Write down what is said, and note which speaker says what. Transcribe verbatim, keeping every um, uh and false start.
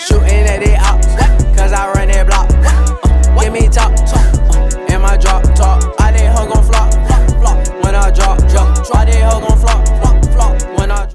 Speaker 1: Shooting at the ops, cause I run that block. Uh, give me top, top, uh, and my drop, top. I did hoe gon' flop, flop, flop. When I drop, drop, I did hoe gon' flop.